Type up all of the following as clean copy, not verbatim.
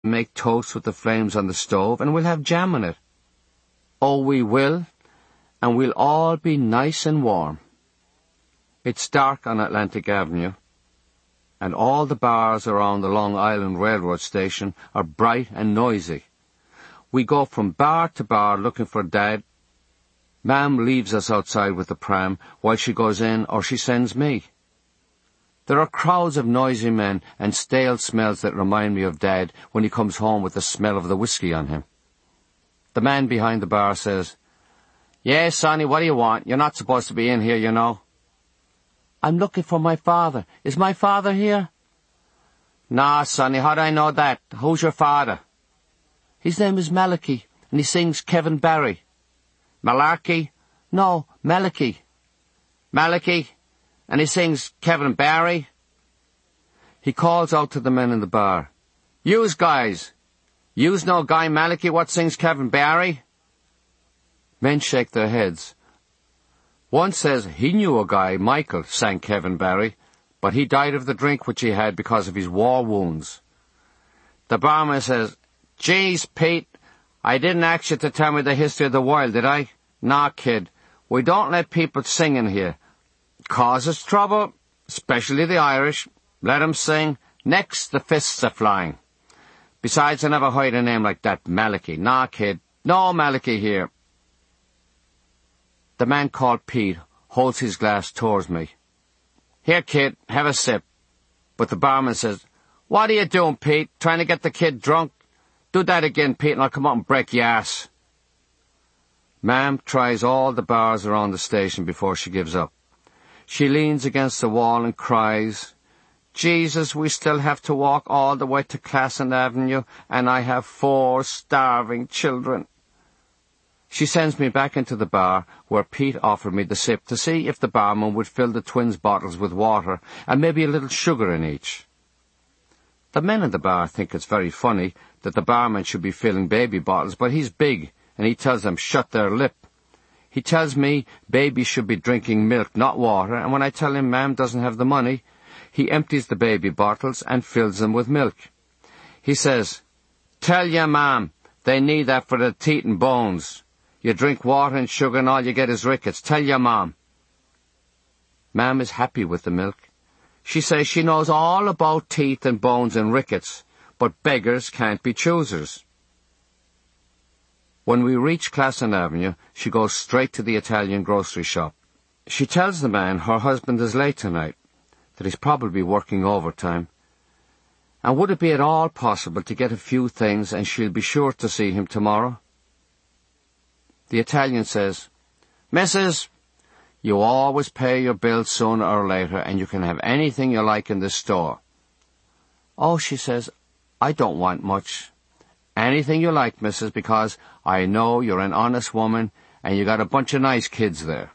make toast with the flames on the stove, and we'll have jam on it. Oh, we will, and we'll all be nice and warm. It's dark on Atlantic Avenue, and all the bars around the Long Island Railroad station are bright and noisy. We go from bar to bar looking for Dad. Mam leaves us outside with the pram while she goes in, or she sends me. There are crowds of noisy men and stale smells that remind me of Dad when he comes home with the smell of the whiskey on him. The man behind the bar says, "Yes, Sonny, what do you want? You're not supposed to be in here, you know." "I'm looking for my father. Is my father here?" "Nah, Sonny, how do I know that? Who's your father?" "His name is Malachi, and he sings Kevin Barry." "Malarkey?" "No, Malachi." "Malachi? And he sings Kevin Barry?" He calls out to the men in the bar, "Yous guys, yous know Guy Malachi what sings Kevin Barry?" Men shake their heads. One says he knew a guy, Michael, sang Kevin Barry, but he died of the drink which he had because of his war wounds. The barman says, "Geez, Pete, I didn't ask you to tell me the history of the world, did I? Nah, kid, we don't let people sing in here. Causes trouble, especially the Irish. Let 'em sing. Next, the fists are flying. Besides, I never heard a name like that, Malachi. Nah, kid, no Malachi here." The man called Pete holds his glass towards me. "Here, kid, have a sip." But the barman says, "What are you doing, Pete? Trying to get the kid drunk? Do that again, Pete, and I'll come up and break your ass." Mam tries all the bars around the station before she gives up. She leans against the wall and cries, "Jesus, we still have to walk all the way to Classen Avenue, and I have 4 starving children." She sends me back into the bar, where Pete offered me the sip, to see if the barman would fill the twins' bottles with water, and maybe a little sugar in each. The men in the bar think it's very funny that the barman should be filling baby bottles, but he's big, and he tells them shut their lip. He tells me babies should be drinking milk, not water, and when I tell him Mam doesn't have the money, he empties the baby bottles and fills them with milk. He says, "Tell your Mam, they need that for the teeth and bones. You drink water and sugar and all you get is rickets. Tell your Mam." Mam is happy with the milk. She says she knows all about teeth and bones and rickets, but beggars can't be choosers. When we reach Classen Avenue, she goes straight to the Italian grocery shop. She tells the man her husband is late tonight, that he's probably working overtime, and would it be at all possible to get a few things and she'll be sure to see him tomorrow? The Italian says, "Mrs., you always pay your bills sooner or later, and you can have anything you like in the store." "Oh," she says, "I don't want much." "Anything you like, Mrs., because I know you're an honest woman and you got a bunch of nice kids there."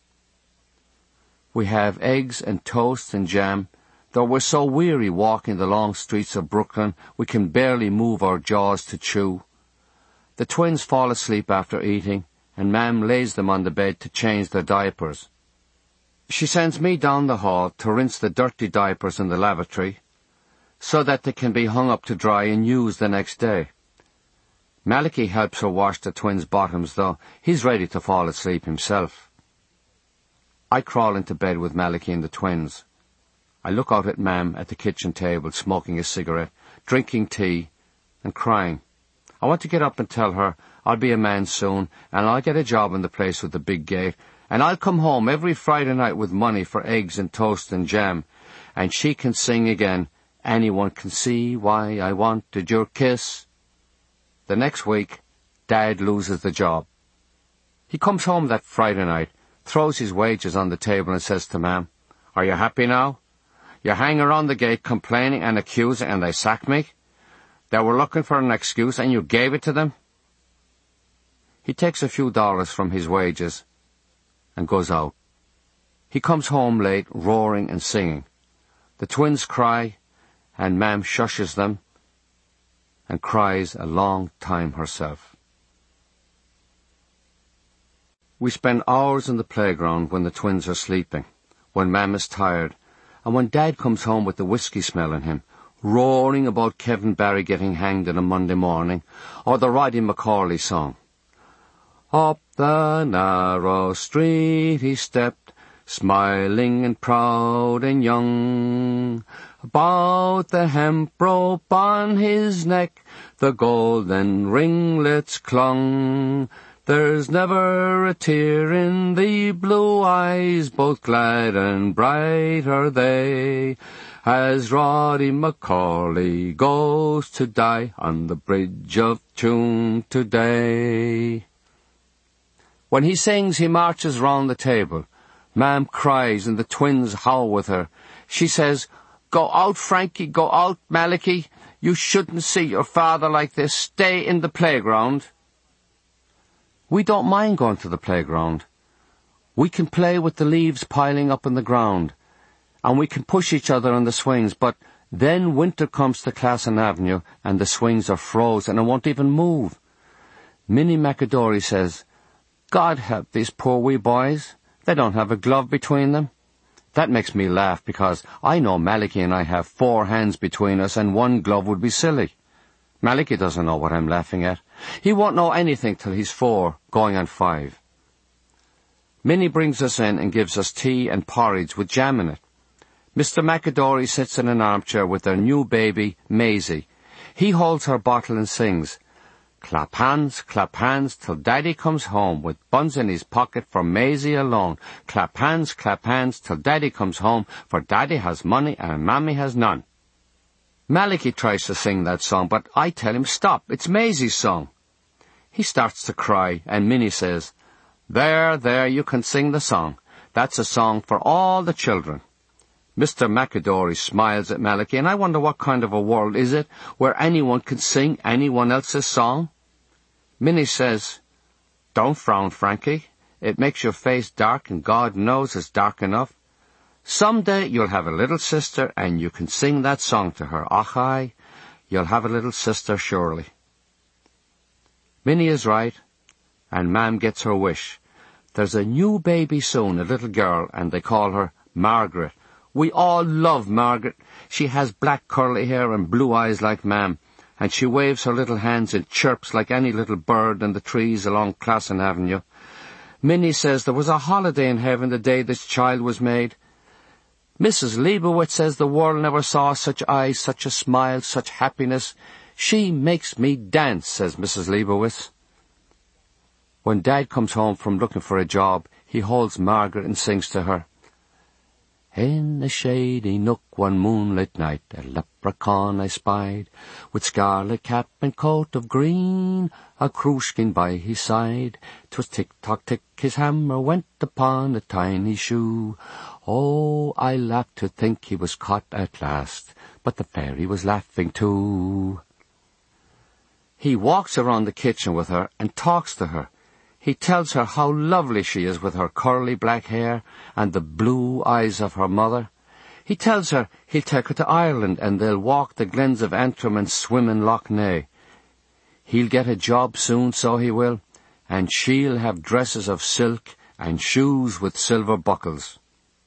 We have eggs and toast and jam, though we're so weary walking the long streets of Brooklyn we can barely move our jaws to chew. The twins fall asleep after eating, and Mam lays them on the bed to change their diapers. She sends me down the hall to rinse the dirty diapers in the lavatory, so that they can be hung up to dry and used the next day. Malachi helps her wash the twins' bottoms, though he's ready to fall asleep himself. I crawl into bed with Malachi and the twins. I look out at Mam at the kitchen table, smoking a cigarette, drinking tea, and crying. I want to get up and tell her I'll be a man soon, and I'll get a job in the place with the big gate, and I'll come home every Friday night with money for eggs and toast and jam, and she can sing again, "Anyone can see why I wanted your kiss." The next week, Dad loses the job. He comes home that Friday night, throws his wages on the table and says to Mam, "Are you happy now? You hang around the gate complaining and accusing, and they sacked me? They were looking for an excuse, and you gave it to them?" He takes a few dollars from his wages and goes out. He comes home late, roaring and singing. The twins cry, and Mam shushes them and cries a long time herself. We spend hours in the playground when the twins are sleeping, when Mam is tired, and when Dad comes home with the whiskey smell in him, roaring about Kevin Barry getting hanged on a Monday morning, or the Roddy McCauley song. Up the narrow street he stepped, smiling and proud and young. About the hemp rope on his neck, the golden ringlets clung. There's never a tear in the blue eyes, both glad and bright are they, as Roddy McCauley goes to die on the Bridge of Tuam today. When he sings, he marches round the table. Mam cries and the twins howl with her. She says, "Go out, Frankie, go out, Malachi. You shouldn't see your father like this. Stay in the playground." We don't mind going to the playground. We can play with the leaves piling up in the ground, and we can push each other on the swings, but then winter comes to Classen Avenue and the swings are frozen and won't even move. Minnie McAdory says, "God help these poor wee boys. They don't have a glove between them." That makes me laugh because I know Malachi and I have 4 hands between us and 1 glove would be silly. Malachi doesn't know what I'm laughing at. He won't know anything till he's 4, going on 5. Minnie brings us in and gives us tea and porridge with jam in it. Mr. McAdory sits in an armchair with their new baby, Maisie. He holds her bottle and sings, clap hands till Daddy comes home with buns in his pocket for Maisie alone. Clap hands till Daddy comes home, for Daddy has money and Mammy has none." Malachi tries to sing that song, but I tell him, "Stop, it's Maisie's song." He starts to cry, and Minnie says, There, you can sing the song. That's a song for all the children." Mr. McAdory smiles at Malachi, and I wonder what kind of a world is it where anyone can sing anyone else's song? Minnie says, "Don't frown, Frankie. It makes your face dark, and God knows it's dark enough. Someday you'll have a little sister, and you can sing that song to her. Och, aye, you'll have a little sister surely." Minnie is right, and Mam gets her wish. There's a new baby soon, a little girl, and they call her Margaret. We all love Margaret. She has black curly hair and blue eyes like Mam, and she waves her little hands and chirps like any little bird in the trees along Classen Avenue. Minnie says there was a holiday in heaven the day this child was made. Mrs. Leibowitz says the world never saw such eyes, such a smile, such happiness. "She makes me dance," says Mrs. Leibowitz. When Dad comes home from looking for a job, he holds Margaret and sings to her. "In a shady nook one moonlit night, a leprechaun I spied, with scarlet cap and coat of green, a cruiskin by his side. 'Twas tick-tock-tick, his hammer went upon a tiny shoe. Oh, I laughed to think he was caught at last, but the fairy was laughing too." He walks around the kitchen with her and talks to her. He tells her how lovely she is with her curly black hair and the blue eyes of her mother. He tells her he'll take her to Ireland and they'll walk the glens of Antrim and swim in Loch Ness. He'll get a job soon, so he will, and she'll have dresses of silk and shoes with silver buckles.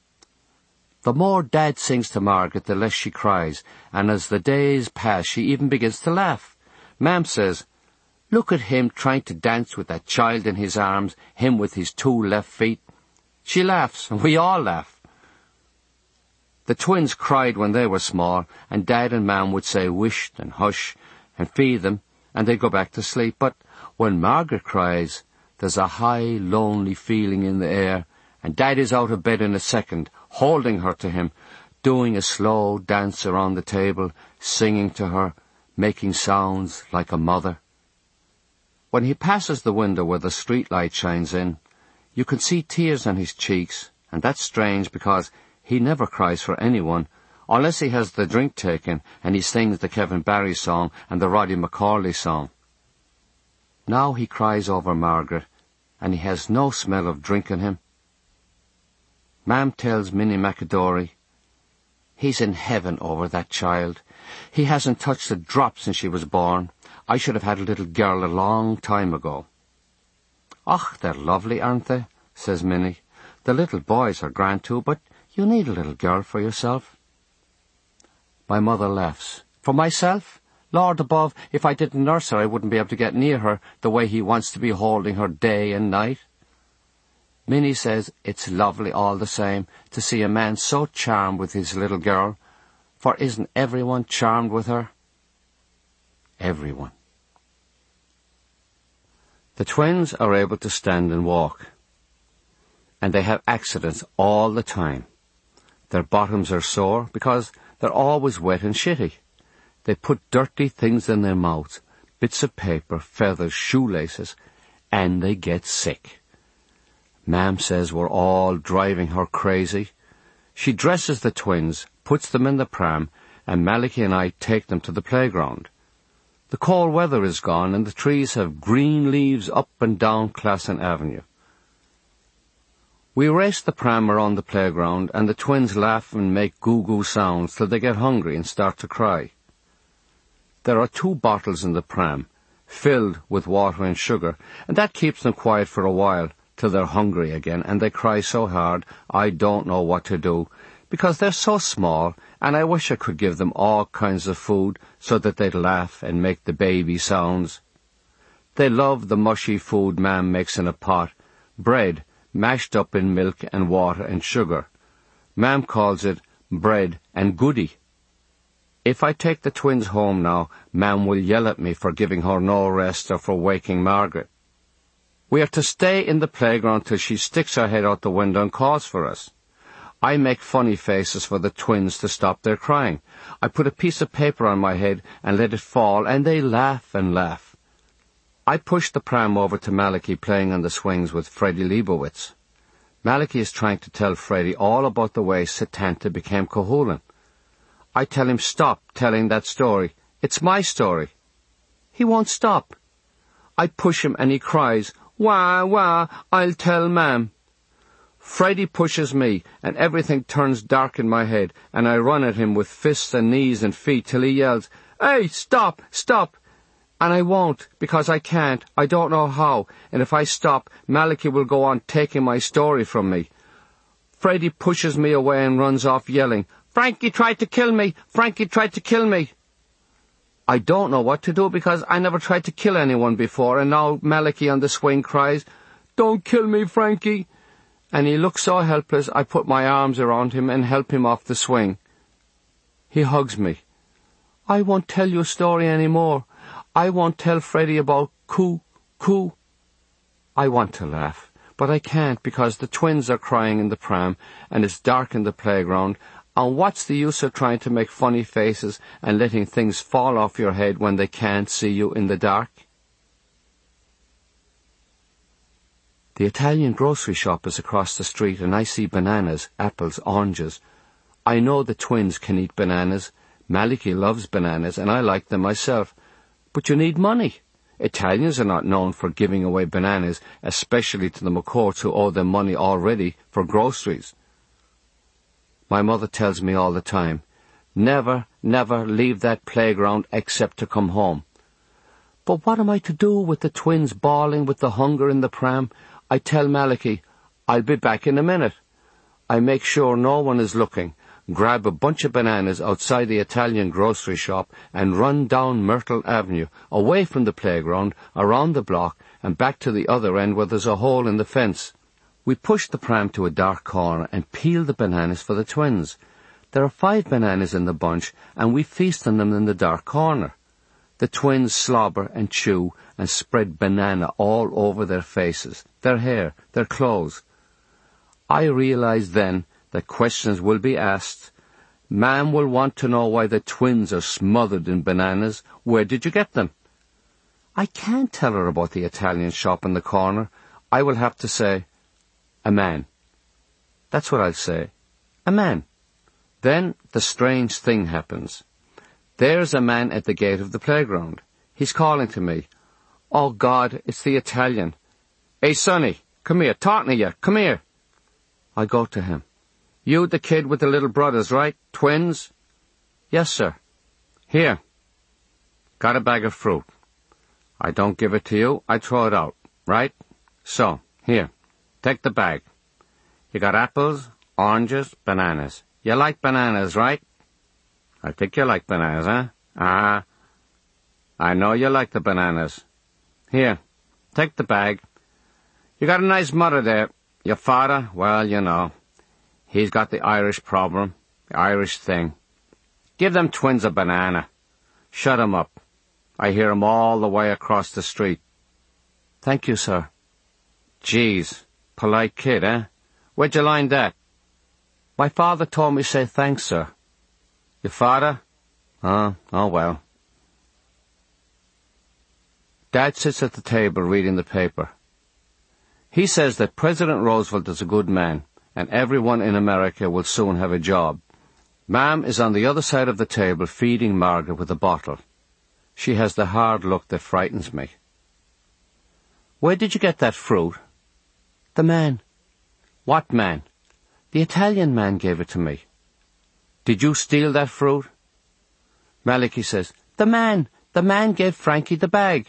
The more Dad sings to Margaret, the less she cries, and as the days pass, she even begins to laugh. Mam says, "Look at him trying to dance with that child in his arms, him with his 2 left feet." She laughs, and we all laugh. The twins cried when they were small, and Dad and Mam would say "wisht" and "hush" and feed them, and they'd go back to sleep. But when Margaret cries, there's a high, lonely feeling in the air, and Dad is out of bed in a second, holding her to him, doing a slow dance around the table, singing to her, making sounds like a mother. When he passes the window where the street light shines in, you can see tears on his cheeks, and that's strange because he never cries for anyone, unless he has the drink taken and he sings the Kevin Barry song and the Roddy McCauley song. Now he cries over Margaret, and he has no smell of drink in him. Mam tells Minnie McAdory, "He's in heaven over that child. He hasn't touched a drop since she was born. I should have had a little girl a long time ago." "Och, they're lovely, aren't they?" says Minnie. "The little boys are grand too, but you need a little girl for yourself." My mother laughs, For myself, Lord above, if I didn't nurse her, I wouldn't be able to get near her the way he wants to be holding her day and night. Minnie says it's lovely all the same to see a man so charmed with his little girl, for isn't everyone charmed with her? Everyone. The twins are able to stand and walk, and they have accidents all the time. Their bottoms are sore because they're always wet and shitty. They put dirty things in their mouths, bits of paper, feathers, shoelaces, and they get sick. Mam says we're all driving her crazy. She dresses the twins, puts them in the pram, and Malachy and I take them to the playground. The cold weather is gone, and the trees have green leaves up and down Classen Avenue. We race the pram around the playground, and the twins laugh and make goo-goo sounds till they get hungry and start to cry. There are 2 bottles in the pram, filled with water and sugar, and that keeps them quiet for a while, till they're hungry again, and they cry so hard I don't know what to do, because they're so small, and I wish I could give them all kinds of food so that they'd laugh and make the baby sounds. They love the mushy food Mam makes in a pot, bread mashed up in milk and water and sugar. Mam calls it bread and goody. If I take the twins home now, Mam will yell at me for giving her no rest or for waking Margaret. We are to stay in the playground till she sticks her head out the window and calls for us. I make funny faces for the twins to stop their crying. I put a piece of paper on my head and let it fall, and they laugh and laugh. I push the pram over to Malachy playing on the swings with Freddie Leibowitz. Malachy is trying to tell Freddie all about the way Setanta became Cuchulainn. I tell him stop telling that story. It's my story. He won't stop. I push him and he cries, "Wah, wah, I'll tell Mam." Freddie pushes me, and everything turns dark in my head, and I run at him with fists and knees and feet till he yells, "Hey, stop, stop!" And I won't, because I can't, I don't know how, and if I stop, Malachy will go on taking my story from me. Freddie pushes me away and runs off yelling, "Frankie tried to kill me! Frankie tried to kill me!" I don't know what to do, because I never tried to kill anyone before, and now Malachy on the swing cries, "Don't kill me, Frankie!" And he looks so helpless, I put my arms around him and help him off the swing. He hugs me. "I won't tell you a story any more. I won't tell Freddie about Coo. I want to laugh, but I can't, because the twins are crying in the pram, and it's dark in the playground, and what's the use of trying to make funny faces and letting things fall off your head when they can't see you in the dark? The Italian grocery shop is across the street, and I see bananas, apples, oranges. I know the twins can eat bananas. Malachy loves bananas, and I like them myself. But you need money. Italians are not known for giving away bananas, especially to the McCourts who owe them money already for groceries. My mother tells me all the time, never, never leave that playground except to come home. But what am I to do with the twins bawling with the hunger in the pram? I tell Malachy, "I'll be back in a minute." I make sure no one is looking, grab a bunch of bananas outside the Italian grocery shop, and run down Myrtle Avenue, away from the playground, around the block, and back to the other end where there's a hole in the fence. We push the pram to a dark corner and peel the bananas for the twins. There are 5 bananas in the bunch, and we feast on them in the dark corner. The twins slobber and chew and spread banana all over their faces, their hair, their clothes. I realize then that questions will be asked. Mam will want to know why the twins are smothered in bananas. Where did you get them? I can't tell her about the Italian shop in the corner. I will have to say, "A man." That's what I'll say. A man. Then the strange thing happens. There's a man at the gate of the playground. He's calling to me. Oh, God, it's the Italian. "Hey, Sonny, come here, talking to you, come here." I go to him. "You the kid with the little brothers, right? Twins?" "Yes, sir." "Here. Got a bag of fruit. I don't give it to you, I throw it out, right? So, here, take the bag. You got apples, oranges, bananas. You like bananas, right? I think you like bananas, huh? Ah, I know you like the bananas. Here, take the bag. You got a nice mother there. Your father, well, you know, he's got the Irish problem, the Irish thing. Give them twins a banana. Shut 'em up. I hear 'em all the way across the street. Thank you, sir. Jeez, polite kid, eh? Where'd you learn that? My father told me to say thanks, sir. Your father? Oh well. Dad sits at the table reading the paper. He says that President Roosevelt is a good man, and everyone in America will soon have a job. Ma'am is on the other side of the table feeding Margaret with a bottle. She has the hard look that frightens me. Where did you get that fruit? The man. What man? The Italian man gave it to me. Did you steal that fruit? Malachy says, The man gave Frankie the bag.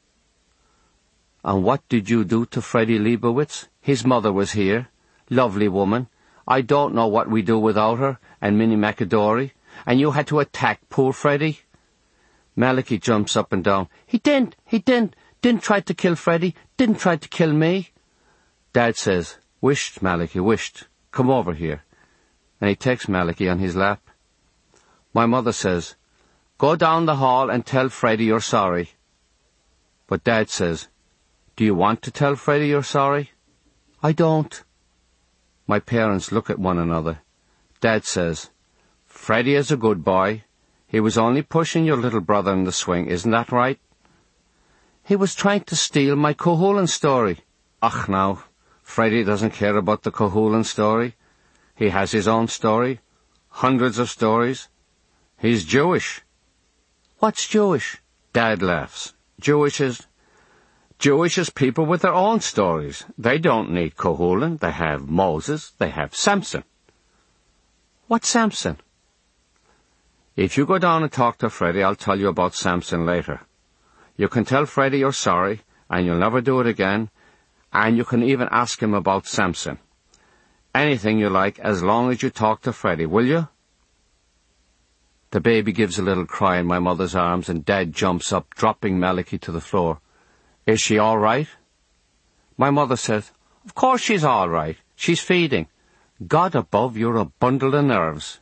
And what did you do to Freddie Leibowitz? His mother was here. Lovely woman. I don't know what we'd do without her, and Minnie McAdory. And you had to attack poor Freddie? Malachy jumps up and down. He didn't. Didn't try to kill Freddie. Didn't try to kill me. Dad says, Wished, Malachy, wished. Come over here. And he takes Malachy on his lap. My mother says, Go down the hall and tell Freddie you're sorry. But Dad says, Do you want to tell Freddie you're sorry? I don't. My parents look at one another. Dad says, Freddie is a good boy. He was only pushing your little brother in the swing, isn't that right? He was trying to steal my Cuchulainn story. Ach, now, Freddie doesn't care about the Cuchulainn story. He has his own story. Hundreds of stories. He's Jewish. What's Jewish? Dad laughs. Jewish is people with their own stories. They don't need Cuchulainn. They have Moses. They have Samson. What's Samson? If you go down and talk to Freddie, I'll tell you about Samson later. You can tell Freddie you're sorry, and you'll never do it again, and you can even ask him about Samson. Anything you like, as long as you talk to Freddie, will you? The baby gives a little cry in my mother's arms, and Dad jumps up, dropping Malachy to the floor. Is she all right? My mother says, Of course she's all right. She's feeding. God above, you're a bundle of nerves.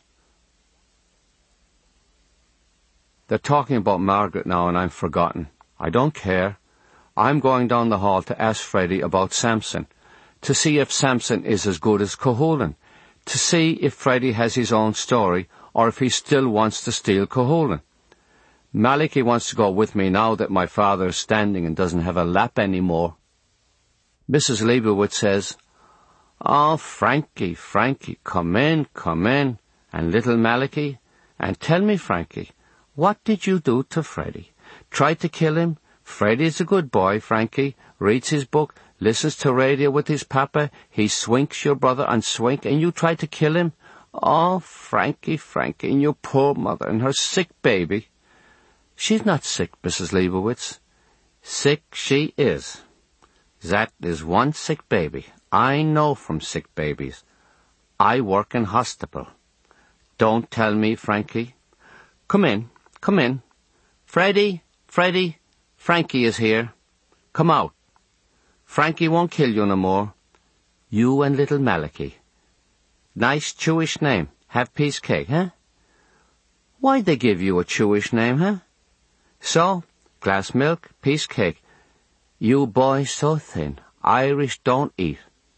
They're talking about Margaret now, and I'm forgotten. I don't care. I'm going down the hall to ask Freddie about Samson, to see if Samson is as good as Cuchulainn, to see if Freddie has his own story, or if he still wants to steal Cuchulainn. Malachy wants to go with me now that my father is standing and doesn't have a lap anymore. Mrs. Leibowitz says, Oh, Frankie, come in. And little Malachy, and tell me, Frankie, what did you do to Freddie? Try to kill him? Freddie's a good boy, Frankie. Reads his book, listens to radio with his papa. He swinks your brother and swink, and you try to kill him? Oh, Frankie, and your poor mother and her sick baby. She's not sick, Mrs. Leibowitz. Sick she is. That is one sick baby. I know from sick babies. I work in hospital. Don't tell me, Frankie. Come in. Freddie, Frankie is here. Come out. Frankie won't kill you no more. You and little Malachy. Nice Jewish name. Have piece cake, huh? Why'd they give you a Jewish name, huh? So, glass milk, piece cake. You boys so thin. Irish don't eat.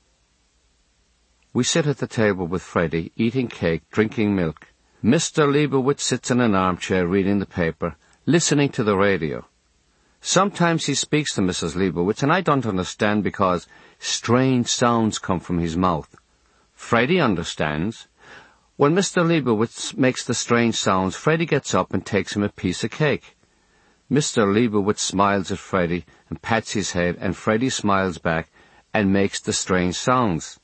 We sit at the table with Freddie, eating cake, drinking milk. Mr. Leibowitz sits in an armchair reading the paper, listening to the radio. Sometimes he speaks to Mrs. Leibowitz, and I don't understand because strange sounds come from his mouth. Freddie understands. When Mr. Leibowitz makes the strange sounds, Freddie gets up and takes him a piece of cake. Mr. Leibowitz smiles at Freddie and pats his head, and Freddie smiles back and makes the strange sounds.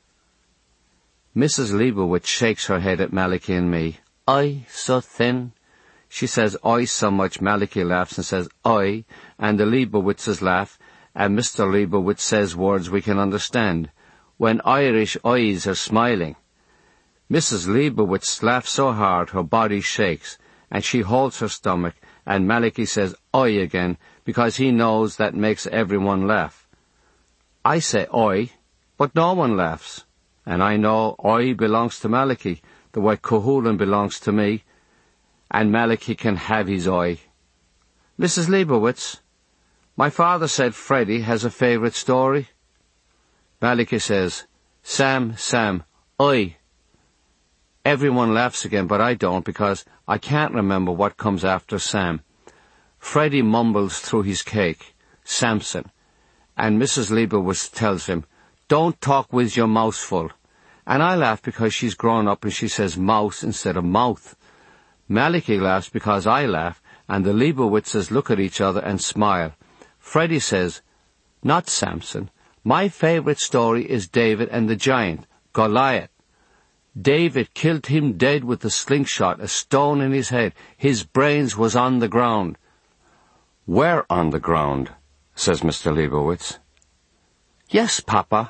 Mrs. Leibowitz shakes her head at Malachy and me. Oi, so thin. She says oi so much, Malachy laughs and says oi, and the Leibowitzes laugh, and Mr. Leibowitz says words we can understand, when Irish eyes are smiling. Mrs. Leibowitz laughs so hard her body shakes, and she holds her stomach, and Malachy says oi again, because he knows that makes everyone laugh. I say oi, but no one laughs, and I know oi belongs to Malachy, the way Cuchulainn belongs to me, and Malachy can have his oi. Mrs. Leibowitz, my father said Freddie has a favourite story. Malachy says, Sam, oi. Everyone laughs again, but I don't, because I can't remember what comes after Sam. Freddie mumbles through his cake, Samson, and Mrs. Leibowitz tells him, don't talk with your mouth full. And I laugh because she's grown up and she says mouse instead of mouth. Malachy laughs because I laugh, and the Leibowitzes look at each other and smile. Freddie says, not Samson. My favourite story is David and the giant, Goliath. David killed him dead with a slingshot, a stone in his head. His brains was on the ground. Where on the ground? Says Mr. Leibowitz. Yes, Papa.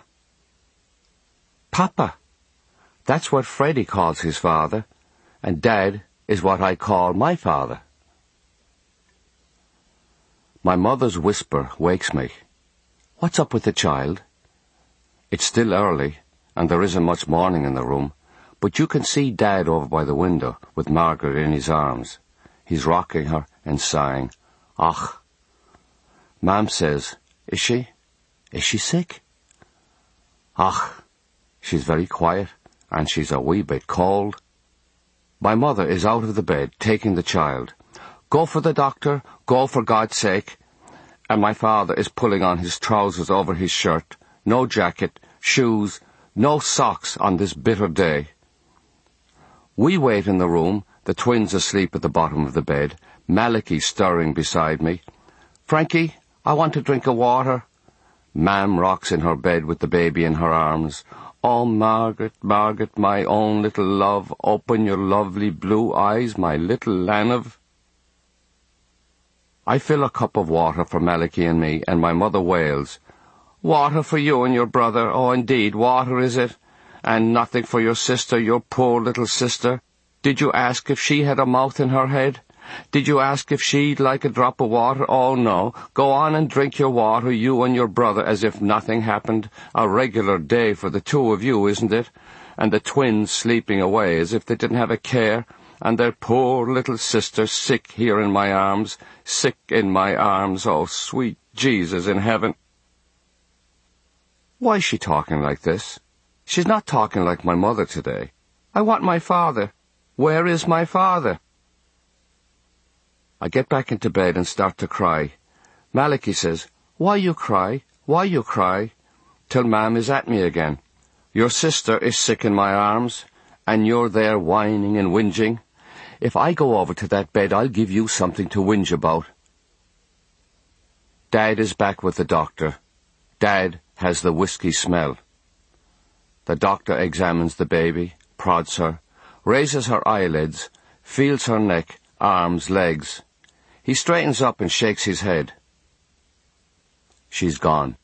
Papa. That's what Freddie calls his father, and Dad is what I call my father. My mother's whisper wakes me. What's up with the child? It's still early, and there isn't much morning in the room, but you can see Dad over by the window with Margaret in his arms. He's rocking her and sighing, "Ach." Mam says, Is she? Is she sick? Ach, she's very quiet, and she's a wee bit cold. My mother is out of the bed, taking the child. Go for the doctor, go for God's sake. And my father is pulling on his trousers over his shirt, no jacket, shoes, no socks on this bitter day. We wait in the room, the twins asleep at the bottom of the bed, Malachy stirring beside me. Frankie, I want a drink of water. Mam rocks in her bed with the baby in her arms. Oh, Margaret, Margaret, my own little love, open your lovely blue eyes, my little Lanav. I fill a cup of water for Malachy and me, and my mother wails, Water for you and your brother, oh, indeed, water is it? And nothing for your sister, your poor little sister. Did you ask if she had a mouth in her head? Did you ask if she'd like a drop of water? Oh, no. Go on and drink your water, you and your brother, as if nothing happened. A regular day for the two of you, isn't it? And the twins sleeping away as if they didn't have a care, and their poor little sister sick here in my arms, sick in my arms, oh, sweet Jesus in heaven. Why is she talking like this? She's not talking like my mother today. I want my father. Where is my father? I get back into bed and start to cry. Malachy says, Why you cry? Why you cry? Till Mam is at me again. Your sister is sick in my arms, and you're there whining and whinging. If I go over to that bed, I'll give you something to whinge about. Dad is back with the doctor. Dad has the whiskey smell. The doctor examines the baby, prods her, raises her eyelids, feels her neck, arms, legs. He straightens up and shakes his head. She's gone.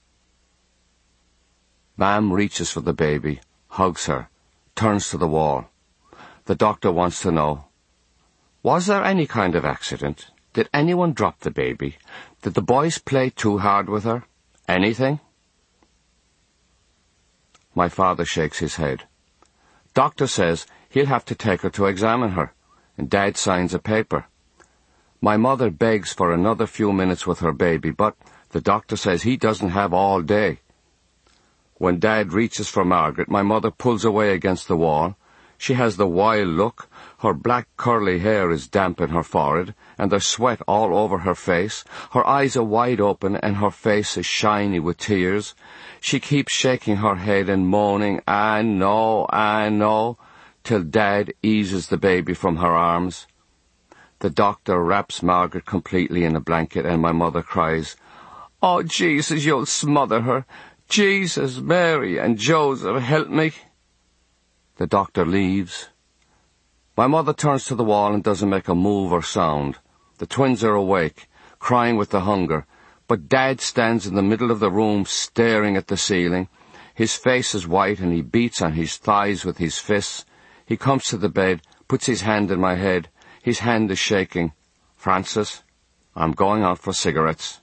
Mam reaches for the baby, hugs her, turns to the wall. The doctor wants to know, was there any kind of accident? Did anyone drop the baby? Did the boys play too hard with her? Anything? My father shakes his head. Doctor says he'll have to take her to examine her, and Dad signs a paper. My mother begs for another few minutes with her baby, but the doctor says he doesn't have all day. When Dad reaches for Margaret, my mother pulls away against the wall. She has the wild look. Her black curly hair is damp in her forehead, and there's sweat all over her face. Her eyes are wide open, and her face is shiny with tears. She keeps shaking her head and moaning, I know, till Dad eases the baby from her arms. The doctor wraps Margaret completely in a blanket, and my mother cries, Oh, Jesus, you'll smother her. Jesus, Mary, and Joseph, help me. The doctor leaves. My mother turns to the wall and doesn't make a move or sound. The twins are awake, crying with the hunger, but Dad stands in the middle of the room staring at the ceiling. His face is white and he beats on his thighs with his fists. He comes to the bed, puts his hand in my head. His hand is shaking. "Francis, I'm going out for cigarettes."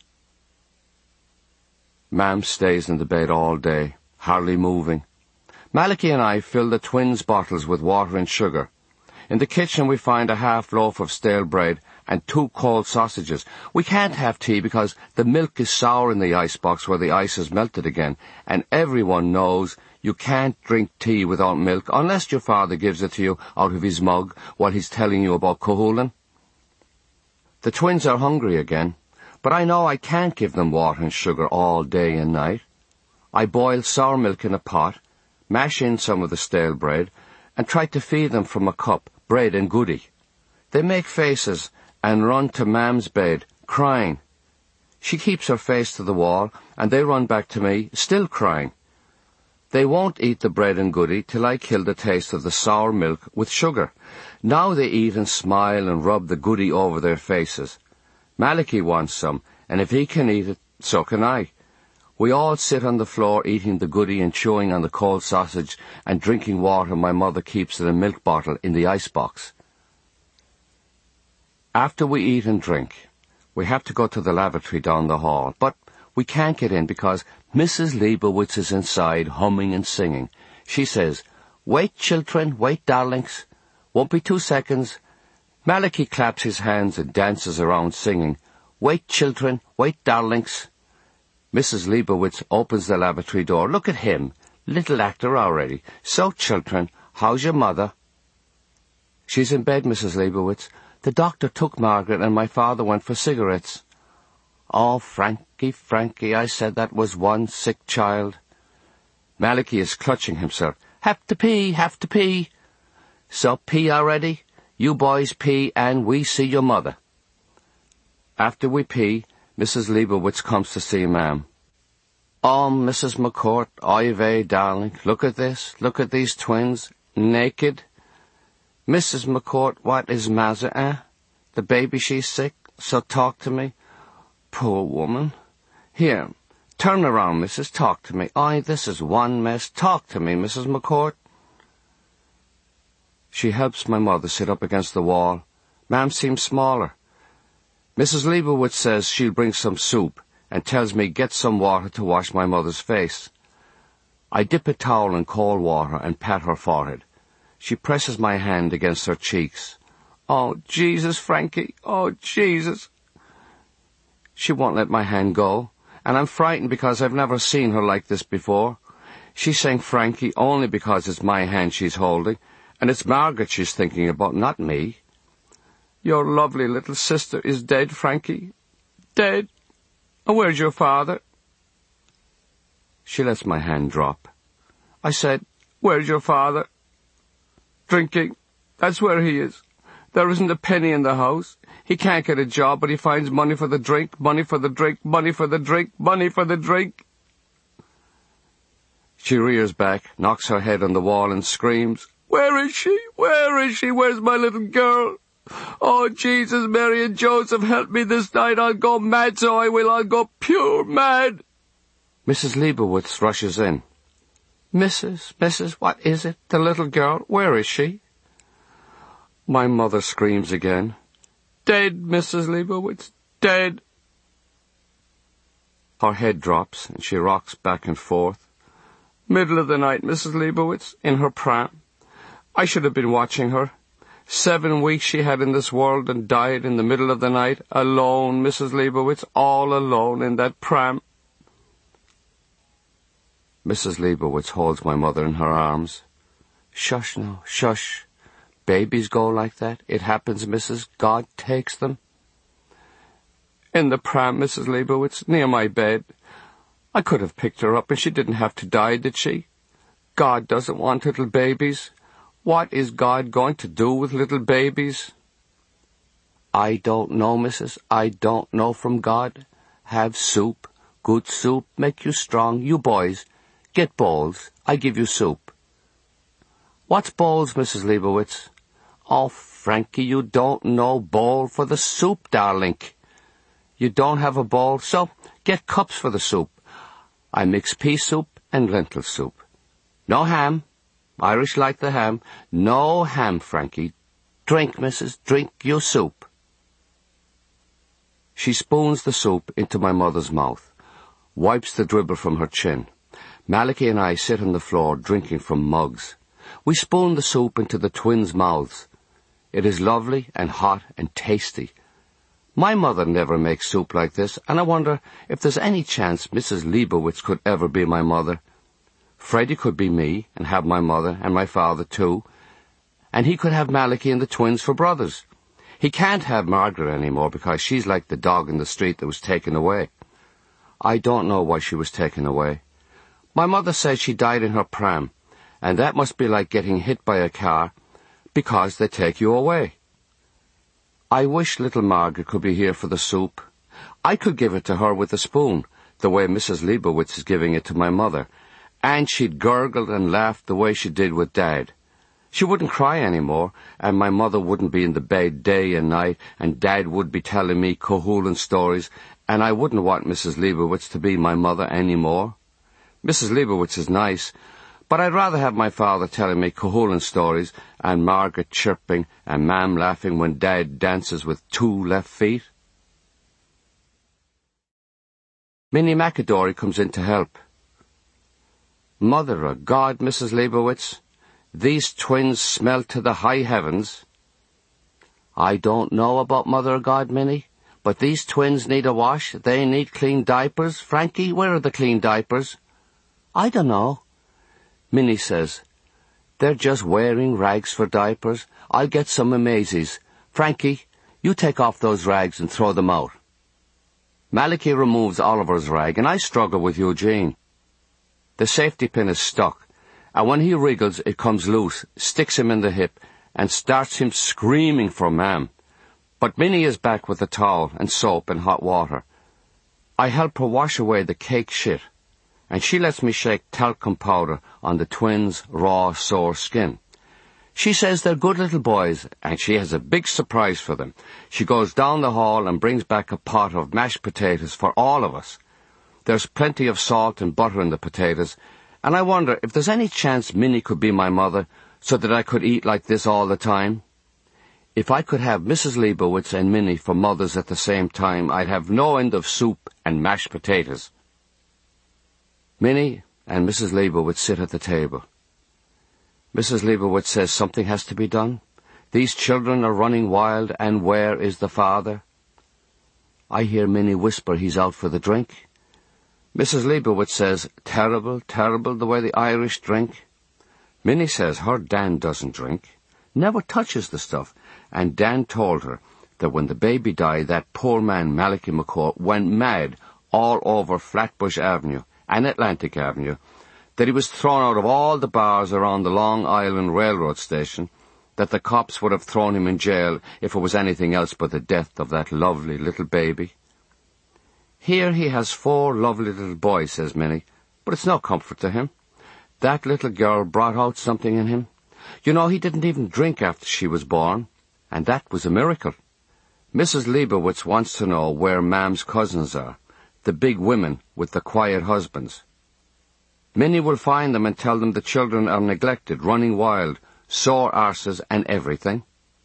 Mam stays in the bed all day, hardly moving. Malachi and I fill the twins' bottles with water and sugar. In the kitchen we find a half loaf of stale bread and 2 cold sausages. We can't have tea because the milk is sour in the icebox where the ice has melted again, and everyone knows you can't drink tea without milk unless your father gives it to you out of his mug while he's telling you about Cuchulainn. The twins are hungry again, but I know I can't give them water and sugar all day and night. I boil sour milk in a pot, mash in some of the stale bread, and try to feed them from a cup, bread and goody. They make faces and run to Mam's bed, crying. She keeps her face to the wall, and they run back to me, still crying. They won't eat the bread and goody till I kill the taste of the sour milk with sugar. Now they eat and smile and rub the goody over their faces. Malachi wants some, and if he can eat it, so can I. We all sit on the floor eating the goody and chewing on the cold sausage and drinking water my mother keeps in a milk bottle in the icebox. After we eat and drink, we have to go to the lavatory down the hall, but we can't get in because Mrs. Leibowitz is inside humming and singing. She says, "Wait, children, wait, darlings. Won't be 2 seconds." Malachi claps his hands and dances around singing, "Wait, children, wait, darlings." Mrs. Leibowitz opens the lavatory door. Look at him, little actor already. "So, children, how's your mother?" "She's in bed, Mrs. Leibowitz. The doctor took Margaret and my father went for cigarettes." "Oh, Frankie, Frankie, I said that was one sick child." Malachi is clutching himself. Have to pee, have to pee." "So pee already? You boys pee and we see your mother." After we pee, Mrs. Leibowitz comes to see Mam. "Oh, Mrs. McCourt, oy vey, darling, look at this, look at these twins, naked." "Mrs. McCourt, what is matter, eh? The baby, she's sick, so talk to me." "Poor woman. Here, turn around, missus, talk to me. Aye, this is one mess. Talk to me, Mrs. McCourt." She helps my mother sit up against the wall. Mam seems smaller. Mrs. Leibowitz says she'll bring some soup and tells me get some water to wash my mother's face. I dip a towel in cold water and pat her forehead. She presses my hand against her cheeks. "Oh, Jesus, Frankie, oh, Jesus." She won't let my hand go, and I'm frightened because I've never seen her like this before. She's saying Frankie only because it's my hand she's holding, and it's Margaret she's thinking about, not me. "Your lovely little sister is dead, Frankie. Dead. And where's your father?" She lets my hand drop. I said, "Where's your father?" "Drinking. That's where he is. There isn't a penny in the house. He can't get a job, but he finds money for the drink, money for the drink, money for the drink, money for the drink." She rears back, knocks her head on the wall and screams, "Where is she? Where is she? Where's my little girl? Oh, Jesus, Mary and Joseph, help me this night. I'll go mad, so I will. I'll go pure mad." Mrs. Leibowitz rushes in. Mrs, what is it? The little girl, where is she?" My mother screams again. "Dead, Mrs. Leibowitz, dead." Her head drops and she rocks back and forth. Middle of the night, Mrs. Leibowitz, in her pram. I should have been watching her. 7 weeks she had in this world and died in the middle of the night, alone, Mrs. Leibowitz, all alone in that pram. Mrs. Leibowitz holds my mother in her arms. "Shush now, shush. Babies go like that. It happens, Mrs. God takes them." "In the pram, Mrs. Leibowitz, near my bed. I could have picked her up and she didn't have to die, did she? God doesn't want little babies. What is God going to do with little babies?" "I don't know, Mrs. I don't know from God. Have soup. Good soup. Make you strong. You boys. Get bowls. I give you soup." "What's bowls, Mrs. Leibowitz?" "Oh, Frankie, you don't know bowl for the soup, darling. You don't have a bowl, so get cups for the soup. I mix pea soup and lentil soup. No ham. Irish like the ham. No ham, Frankie. Drink, missus, drink your soup. She spoons the soup into my mother's mouth, wipes the dribble from her chin. Malachy and I sit on the floor drinking from mugs. We spoon the soup into the twins' mouths. It is lovely and hot and tasty. My mother never makes soup like this, and I wonder if there's any chance Mrs. Leibowitz could ever be my mother. Freddie could be me and have my mother and my father too, and he could have Malachy and the twins for brothers. He can't have Margaret anymore because she's like the dog in the street that was taken away. I don't know why she was taken away. My mother says she died in her pram, and that must be like getting hit by a car, because they take you away. I wish little Margaret could be here for the soup. I could give it to her with a spoon, the way Mrs. Leibowitz is giving it to my mother, and she'd gurgle and laugh the way she did with Dad. She wouldn't cry anymore, and my mother wouldn't be in the bed day and night, and Dad would be telling me Cuchulainn stories, and I wouldn't want Mrs. Leibowitz to be my mother anymore. Mrs. Leibowitz is nice, but I'd rather have my father telling me Cuchulainn stories, and Margaret chirping, and Mam laughing when Dad dances with 2 left feet. Minnie McAdory comes in to help. Mother of God, Mrs. Leibowitz, these twins smell to the high heavens. I don't know about Mother of God, Minnie, but these twins need a wash. They need clean diapers. Frankie, where are the clean diapers? I don't know. Minnie says, they're just wearing rags for diapers. I'll get some of Maisie's. Frankie, you take off those rags and throw them out. Malachy removes Oliver's rag, and I struggle with Eugene. The safety pin is stuck, and when he wriggles, it comes loose, sticks him in the hip, and starts him screaming for Mam. But Minnie is back with a towel and soap and hot water. I help her wash away the cake shit, and she lets me shake talcum powder on the twins' raw, sore skin. She says they're good little boys, and she has a big surprise for them. She goes down the hall and brings back a pot of mashed potatoes for all of us. There's plenty of salt and butter in the potatoes, and I wonder if there's any chance Minnie could be my mother, so that I could eat like this all the time. If I could have Mrs. Leibowitz and Minnie for mothers at the same time, I'd have no end of soup and mashed potatoes. Minnie and Mrs. Leibowitz sit at the table. Mrs. Leibowitz says something has to be done. These children are running wild, and where is the father? I hear Minnie whisper he's out for the drink. Mrs. Leibowitz says, terrible, terrible the way the Irish drink. Minnie says her Dan doesn't drink, never touches the stuff, and Dan told her that when the baby died, that poor man Malachy McCourt went mad all over Flatbush Avenue and Atlantic Avenue, that he was thrown out of all the bars around the Long Island Railroad station, that the cops would have thrown him in jail if it was anything else but the death of that lovely little baby. Here he has 4 lovely little boys, says Minnie, but it's no comfort to him. That little girl brought out something in him. You know, he didn't even drink after she was born, and that was a miracle. Mrs. Leibowitz wants to know where Mam's cousins are, the big women with the quiet husbands. Minnie will find them and tell them the children are neglected, running wild, sore arses and everything.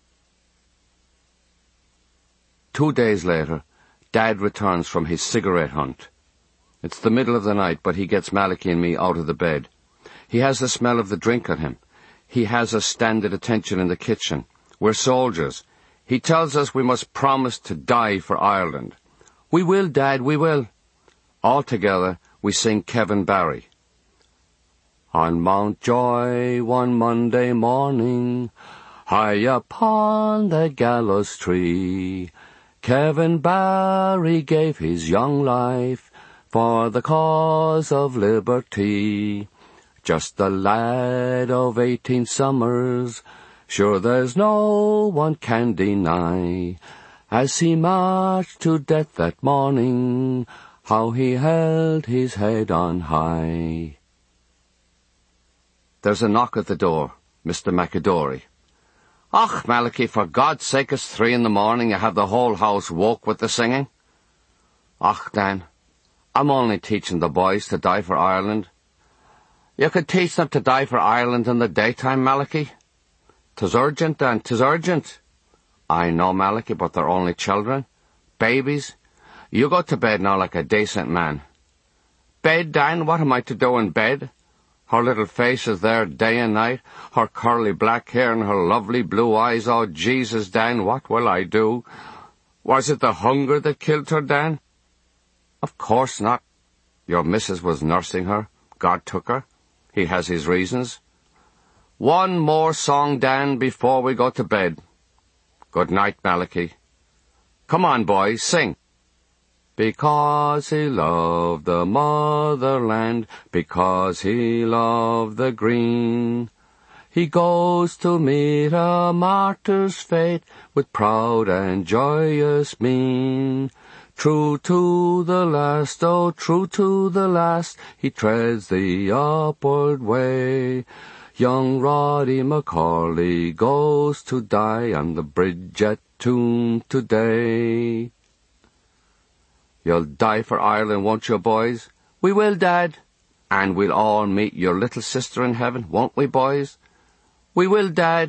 2 days later, Dad returns from his cigarette hunt. It's the middle of the night, but he gets Malachy and me out of the bed. He has the smell of the drink on him. He has us stand at attention in the kitchen. We're soldiers. He tells us we must promise to die for Ireland. We will, Dad, we will. All together, we sing Kevin Barry. On Mount Joy one Monday morning, high upon the gallows tree, Kevin Barry gave his young life for the cause of liberty. Just a lad of 18 summers, sure there's no one can deny, as he marched to death that morning, how he held his head on high. There's a knock at the door. Mr. McAdory. Och, Malachy, for God's sake, it's 3 a.m. You have the whole house woke with the singing. Och, Dan, I'm only teaching the boys to die for Ireland. You could teach them to die for Ireland in the daytime, Malachy. 'Tis urgent, Dan, 'tis urgent. I know, Malachi, but they're only children. Babies. You go to bed now like a decent man. Bed, Dan, what am I to do in bed? Her little face is there day and night, her curly black hair and her lovely blue eyes. Oh, Jesus, Dan, what will I do? Was it the hunger that killed her, Dan? Of course not. Your missus was nursing her. God took her. He has his reasons. One more song, Dan, before we go to bed. Good night, Malachi. Come on, boys, sing. Because he loved the motherland, because he loved the green, he goes to meet a martyr's fate with proud and joyous mien. True to the last, oh, true to the last, he treads the upward way. Young Roddy Macaulay goes to die on the bridge at Tuam today. You'll die for Ireland, won't you, boys? We will, Dad. And we'll all meet your little sister in heaven, won't we, boys? We will, Dad.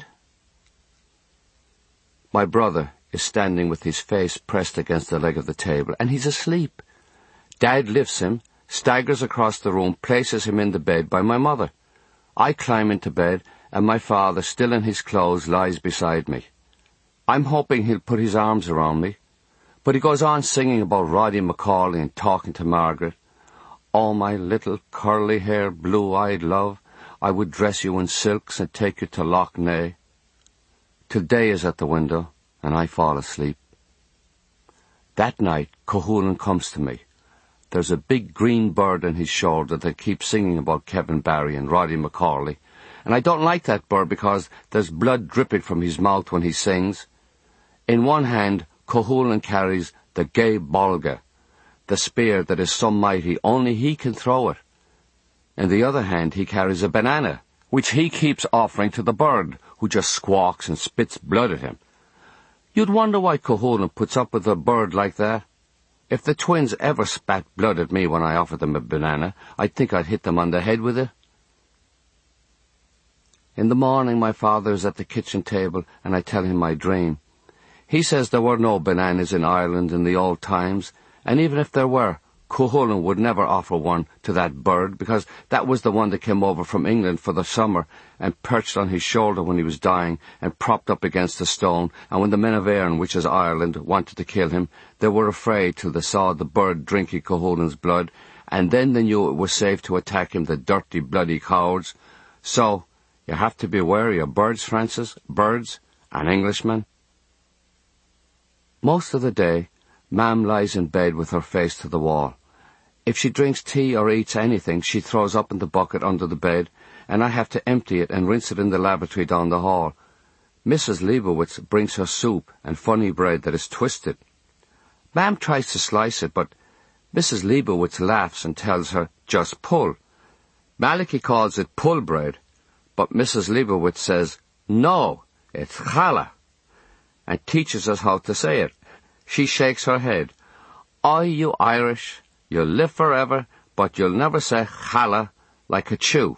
My brother is standing with his face pressed against the leg of the table, and he's asleep. Dad lifts him, staggers across the room, places him in the bed by my mother. I climb into bed, and my father, still in his clothes, lies beside me. I'm hoping he'll put his arms around me, but he goes on singing about Roddy Macaulay and talking to Margaret. Oh, my little curly-haired, blue-eyed love, I would dress you in silks and take you to Lough Neagh. Till day is at the window, and I fall asleep. That night, Cuchulainn comes to me. There's a big green bird on his shoulder that keeps singing about Kevin Barry and Roddy Macaulay, and I don't like that bird because there's blood dripping from his mouth when he sings. In one hand, Cuchulainn carries the Gay Bolga, the spear that is so mighty only he can throw it. In the other hand he carries a banana, which he keeps offering to the bird, who just squawks and spits blood at him. You'd wonder why Cuchulainn puts up with a bird like that. If the twins ever spat blood at me when I offered them a banana, I'd think I'd hit them on the head with it. In the morning my father is at the kitchen table and I tell him my dream. He says there were no bananas in Ireland in the old times, and even if there were, Cuchulainn would never offer one to that bird, because that was the one that came over from England for the summer and perched on his shoulder when he was dying and propped up against a stone, and when the men of Erin, which is Ireland, wanted to kill him, they were afraid till they saw the bird drinking Cuchulainn's blood, and then they knew it was safe to attack him, the dirty, bloody cowards. So, you have to be wary of birds, Francis, birds, and Englishmen. Most of the day, Mam lies in bed with her face to the wall. If she drinks tea or eats anything, she throws up in the bucket under the bed, and I have to empty it and rinse it in the lavatory down the hall. Mrs. Leibowitz brings her soup and funny bread that is twisted. Mam tries to slice it, but Mrs. Leibowitz laughs and tells her, just pull. Malachi calls it pull bread, but Mrs. Leibowitz says, no, it's challah, and teaches us how to say it. She shakes her head. Oh, you Irish, you'll live forever, but you'll never say challah like a chew.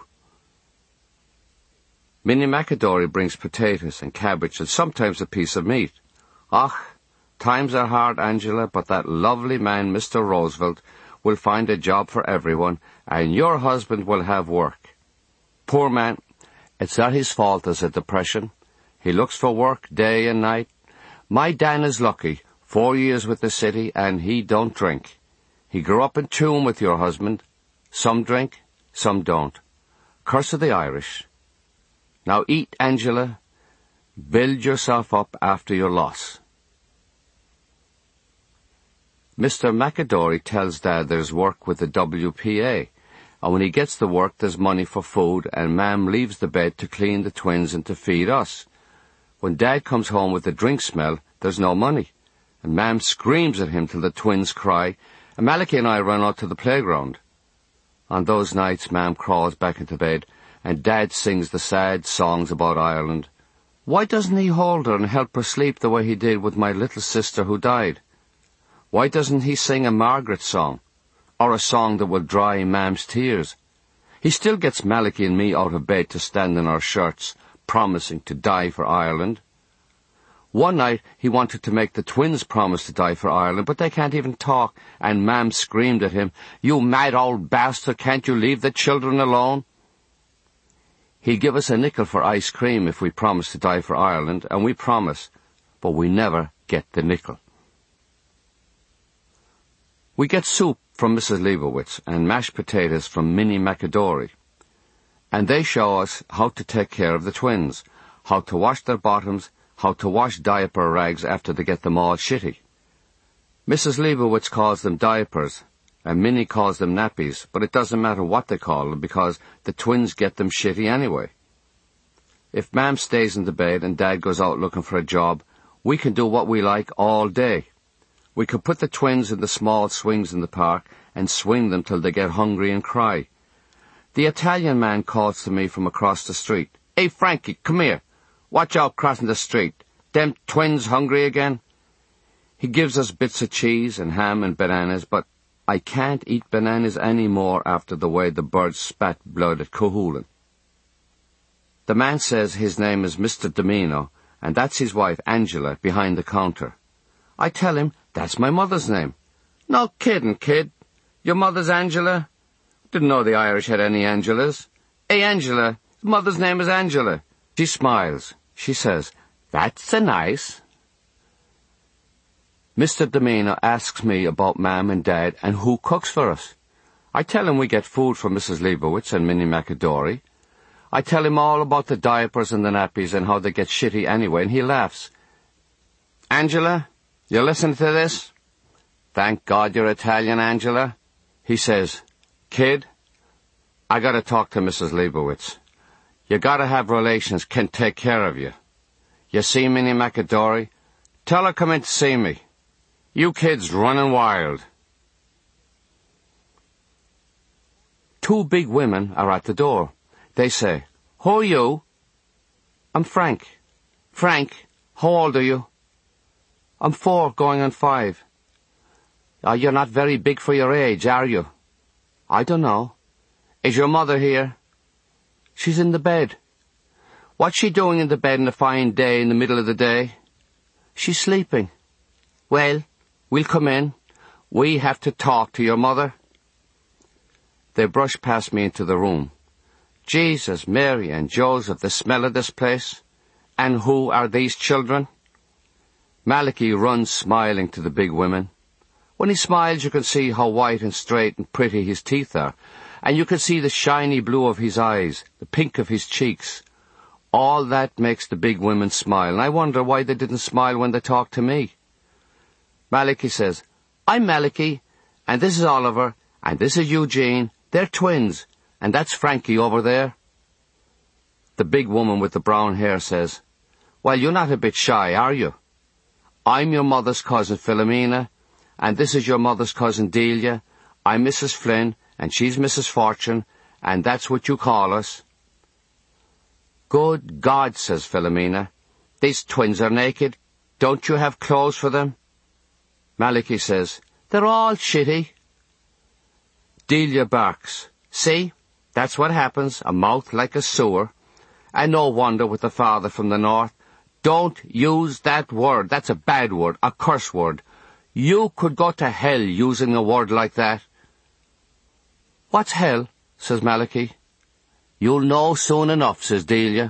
Minnie McAdory brings potatoes and cabbage and sometimes a piece of meat. Och, times are hard, Angela, but that lovely man, Mr. Roosevelt, will find a job for everyone, and your husband will have work. Poor man, it's not his fault there's a depression. He looks for work day and night. My Dan is lucky, 4 years with the city, and he don't drink. He grew up in Tuam with your husband. Some drink, some don't. Curse of the Irish. Now eat, Angela. Build yourself up after your loss. Mr. McAdory tells Dad there's work with the WPA, and when he gets the work there's money for food, and Mam leaves the bed to clean the twins and to feed us. When Dad comes home with the drink smell, there's no money, and Mam screams at him till the twins cry, and Malachi and I run out to the playground. On those nights, Mam crawls back into bed, and Dad sings the sad songs about Ireland. Why doesn't he hold her and help her sleep the way he did with my little sister who died? Why doesn't he sing a Margaret song, or a song that will dry Mam's tears? He still gets Malachi and me out of bed to stand in our shirts, promising to die for Ireland. One night he wanted to make the twins promise to die for Ireland, but they can't even talk, and Mam screamed at him, "You mad old bastard, can't you leave the children alone?" He'd give us a nickel for ice cream if we promised to die for Ireland, and we promise, but we never get the nickel. We get soup from Mrs. Leibowitz and mashed potatoes from Minnie McAdory, and they show us how to take care of the twins, how to wash their bottoms, how to wash diaper rags after they get them all shitty. Mrs. Leibowitz calls them diapers, and Minnie calls them nappies, but it doesn't matter what they call them because the twins get them shitty anyway. If Mam stays in the bed and Dad goes out looking for a job, we can do what we like all day. We could put the twins in the small swings in the park and swing them till they get hungry and cry. The Italian man calls to me from across the street, "Hey, Frankie, come here. Watch out crossing the street. Them twins hungry again?" He gives us bits of cheese and ham and bananas, but I can't eat bananas any more after the way the birds spat blood at Cahoolan. The man says his name is Mr. Domino, and that's his wife, Angela, behind the counter. I tell him that's my mother's name. "No kiddin', kid. Your mother's Angela? Didn't know the Irish had any Angelas. Hey, Angela, mother's name is Angela." She smiles. She says, "That's a nice." Mr. Domino asks me about Mam and Dad and who cooks for us. I tell him we get food from Mrs. Leibowitz and Minnie McAdory. I tell him all about the diapers and the nappies and how they get shitty anyway, and he laughs. "Angela, you listen to this? Thank God you're Italian, Angela." He says, "Kid, I gotta talk to Mrs. Leibowitz. You gotta have relations can take care of you. You see Minnie McAdory? Tell her come in to see me. You kids running wild." Two big women are at the door. They say, "Who are you?" "I'm Frank." "Frank, how old are you?" "I'm 4, going on 5. You're not very big for your age, are you?" "I don't know." "Is your mother here?" "She's in the bed." "What's she doing in the bed on a fine day in the middle of the day?" "She's sleeping." "Well, we'll come in. We have to talk to your mother." They brush past me into the room. Jesus, Mary, and Joseph, the smell of this place. And who are these children? Malachi runs smiling to the big women. When he smiles, you can see how white and straight and pretty his teeth are, and you can see the shiny blue of his eyes, the pink of his cheeks. All that makes the big women smile, and I wonder why they didn't smile when they talked to me. Malachi says, "I'm Malachi, and this is Oliver, and this is Eugene. They're twins, and that's Frankie over there." The big woman with the brown hair says, "Well, you're not a bit shy, are you? I'm your mother's cousin Philomena, and this is your mother's cousin Delia. I'm Mrs. Flynn, and she's Mrs. Fortune, and that's what you call us." "Good God," says Philomena, "these twins are naked. Don't you have clothes for them?" Malachi says, "They're all shitty." Delia barks. "See, that's what happens, a mouth like a sewer. And no wonder with the father from the north. Don't use that word. That's a bad word, a curse word. You could go to hell using a word like that." "What's hell?" says Malachi. "You'll know soon enough," says Delia.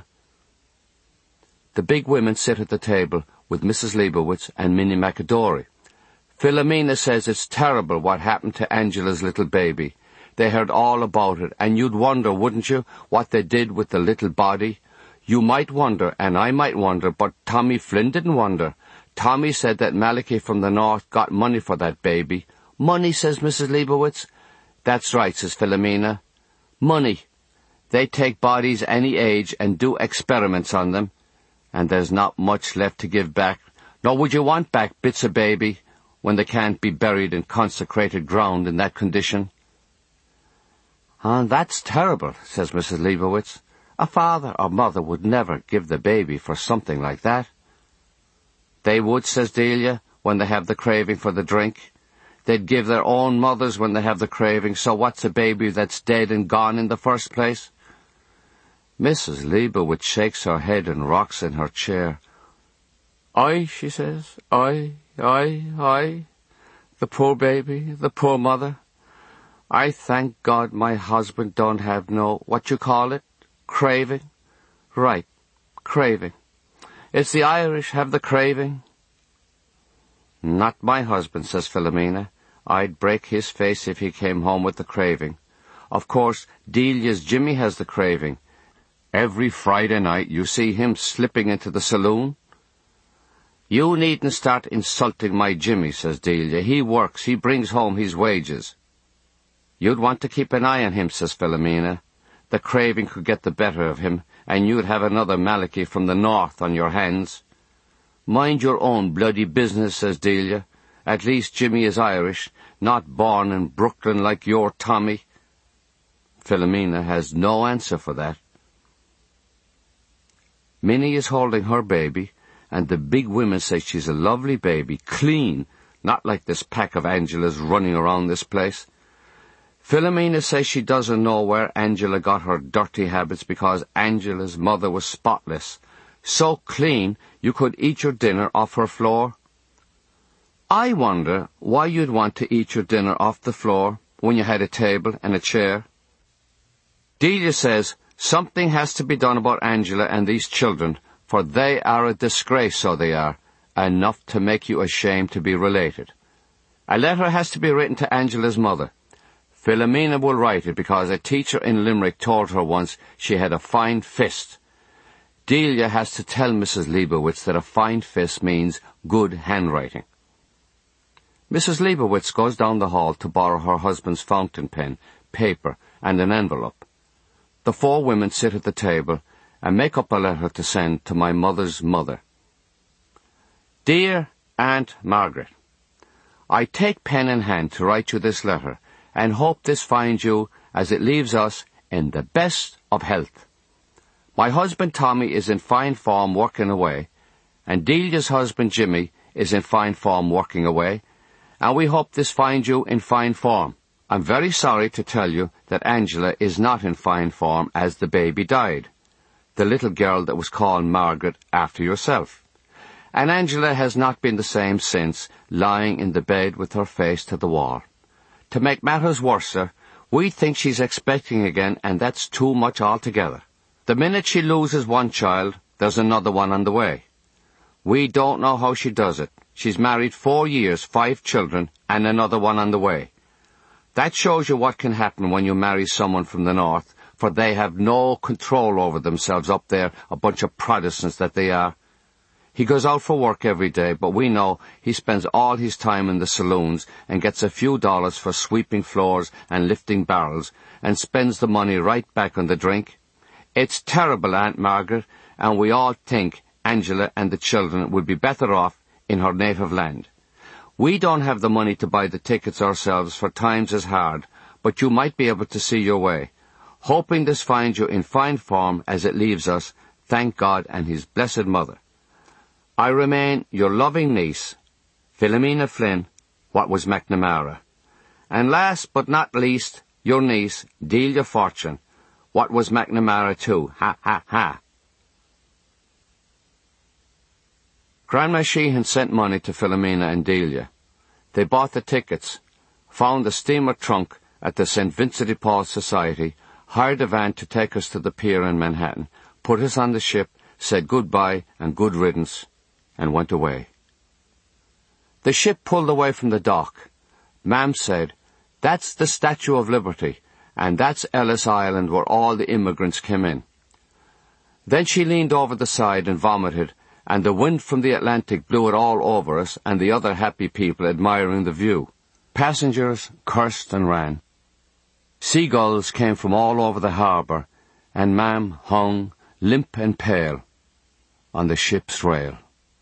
The big women sit at the table with Mrs. Leibowitz and Minnie McAdory. Philomena says it's terrible what happened to Angela's little baby. They heard all about it, and you'd wonder, wouldn't you, what they did with the little body? You might wonder, and I might wonder, but Tommy Flynn didn't wonder. Tommy said that Malachi from the north got money for that baby. "Money," says Mrs. Leibowitz. "That's right," says Philomena. "Money. They take bodies any age and do experiments on them, and there's not much left to give back. Nor would you want back bits of baby when they can't be buried in consecrated ground in that condition." "And that's terrible," says Mrs. Leibowitz. "A father or mother would never give the baby for something like that." "They would," says Delia, "when they have the craving for the drink. They'd give their own mothers when they have the craving, so what's a baby that's dead and gone in the first place?" Mrs. Leibowitz shakes her head and rocks in her chair. "Aye," she says, "aye, aye, aye. The poor baby, the poor mother. I thank God my husband don't have no, what you call it, craving. Right, craving. It's the Irish have the craving." "Not my husband," says Philomena. "I'd break his face if he came home with the craving. Of course, Delia's Jimmy has the craving. Every Friday night you see him slipping into the saloon." "You needn't start insulting my Jimmy," says Delia. "He works, he brings home his wages." "You'd want to keep an eye on him," says Philomena. "The craving could get the better of him, and you'd have another Malachy from the north on your hands." "Mind your own bloody business," says Delia. "At least Jimmy is Irish, not born in Brooklyn like your Tommy." Philomena has no answer for that. Minnie is holding her baby, and the big women say she's a lovely baby, clean, not like this pack of Angelas running around this place. Philomena says she doesn't know where Angela got her dirty habits because Angela's mother was spotless, so clean you could eat your dinner off her floor. I wonder why you'd want to eat your dinner off the floor when you had a table and a chair. Delia says something has to be done about Angela and these children, for they are a disgrace, so they are, enough to make you ashamed to be related. A letter has to be written to Angela's mother. Philomena will write it because a teacher in Limerick told her once she had a fine fist. Delia has to tell Mrs. Leibowitz that a fine fist means good handwriting. Mrs. Leibowitz goes down the hall to borrow her husband's fountain pen, paper, and an envelope. The four women sit at the table and make up a letter to send to my mother's mother. "Dear Aunt Margaret, I take pen in hand to write you this letter, and hope this finds you as it leaves us in the best of health. My husband Tommy is in fine form working away, and Delia's husband Jimmy is in fine form working away, and we hope this finds you in fine form. I'm very sorry to tell you that Angela is not in fine form as the baby died, the little girl that was called Margaret after yourself. And Angela has not been the same since, lying in the bed with her face to the wall. To make matters worse, we think she's expecting again, and that's too much altogether. The minute she loses one child, there's another one on the way. We don't know how she does it. She's married 4 years, 5 children, and another one on the way. That shows you what can happen when you marry someone from the north, for they have no control over themselves up there, a bunch of Protestants that they are. He goes out for work every day, but we know he spends all his time in the saloons and gets a few dollars for sweeping floors and lifting barrels, and spends the money right back on the drink. It's terrible, Aunt Margaret, and we all think Angela and the children would be better off in her native land. We don't have the money to buy the tickets ourselves, for times is hard, but you might be able to see your way. Hoping this finds you in fine form as it leaves us, thank God and His blessed Mother. I remain your loving niece, Philomena Flynn, what was McNamara. And last but not least, your niece, Delia Fortune, what was McNamara too, ha ha ha. Grandma Sheehan sent money to Philomena and Delia. They bought the tickets, found the steamer trunk at the St. Vincent de Paul Society, hired a van to take us to the pier in Manhattan, put us on the ship, said goodbye and good riddance, and went away. The ship pulled away from the dock. Ma'am said, "That's the Statue of Liberty, and that's Ellis Island where all the immigrants came in." Then she leaned over the side and vomited, and the wind from the Atlantic blew it all over us and the other happy people admiring the view. Passengers cursed and ran. Seagulls came from all over the harbour, and Ma'am hung, limp and pale, on the ship's rail.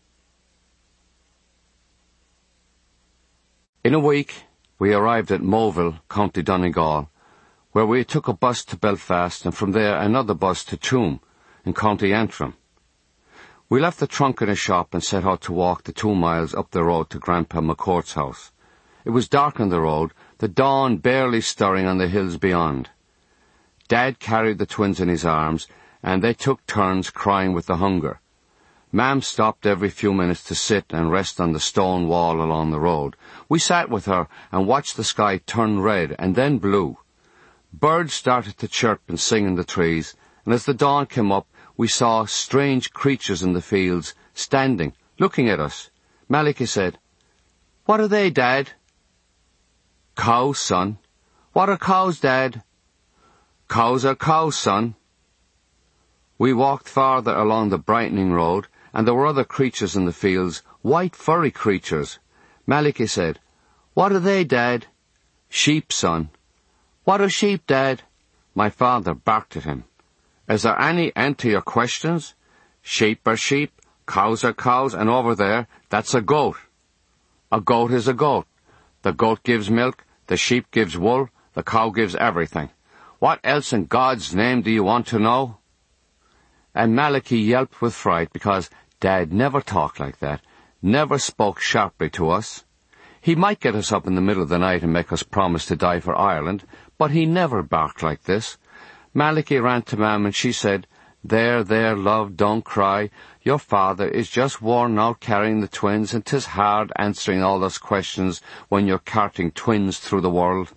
In a week, we arrived at Moville, County Donegal, where we took a bus to Belfast and from there another bus to Tuam, in County Antrim. We left the trunk in a shop and set out to walk the 2 miles up the road to Grandpa McCourt's house. It was dark on the road, the dawn barely stirring on the hills beyond. Dad carried the twins in his arms, and they took turns crying with the hunger. Mam stopped every few minutes to sit and rest on the stone wall along the road. We sat with her and watched the sky turn red and then blue. Birds started to chirp and sing in the trees, and as the dawn came up, we saw strange creatures in the fields, standing, looking at us. Maliki said, "What are they, Dad?" "Cows, son." "What are cows, Dad?" "Cows are cows, son." We walked farther along the brightening road, and there were other creatures in the fields, white furry creatures. Maliki said, "What are they, Dad?" "Sheep, son." "What are sheep, Dad?" My father barked at him. "Is there any end to your questions? Sheep are sheep, cows are cows, and over there, that's a goat. A goat is a goat. The goat gives milk, the sheep gives wool, the cow gives everything. What else in God's name do you want to know?" And Maliki yelped with fright because Dad never talked like that, never spoke sharply to us. He might get us up in the middle of the night and make us promise to die for Ireland, but he never barked like this. Maliki ran to Mam and she said, There, love, don't cry. Your father is just worn out carrying the twins, and 'tis hard answering all those questions when you're carting twins through the world."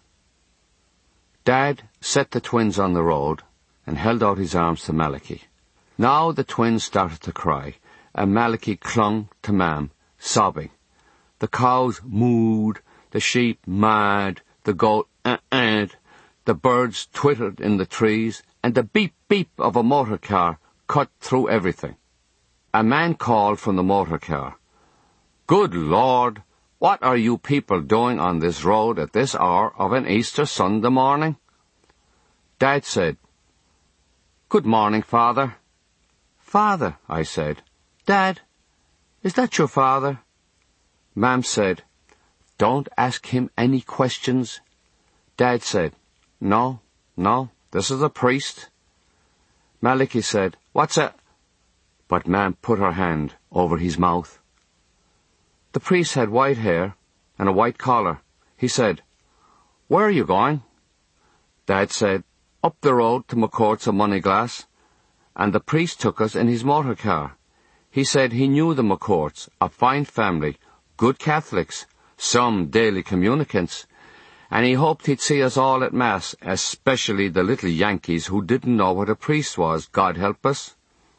Dad set the twins on the road and held out his arms to Maliki. Now the twins started to cry, and Maliki clung to Mam, sobbing. The cows mooed, the sheep mad, the goat the birds twittered in the trees, and the beep-beep of a motor car cut through everything. A man called from the motor car, "Good Lord, what are you people doing on this road at this hour of an Easter Sunday morning?" Dad said, "Good morning, Father." "Father," I said. "Dad, is that your father?" Mam said, "Don't ask him any questions." Dad said, No, this is a priest." Maliki said, "What's a—" But Mam put her hand over his mouth. The priest had white hair and a white collar. He said, "Where are you going?" Dad said, "Up the road to McCourt's of Moneyglass." And the priest took us in his motor car. He said he knew the McCourts, a fine family, good Catholics, some daily communicants, and he hoped he'd see us all at Mass, especially the little Yankees who didn't know what a priest was, God help us.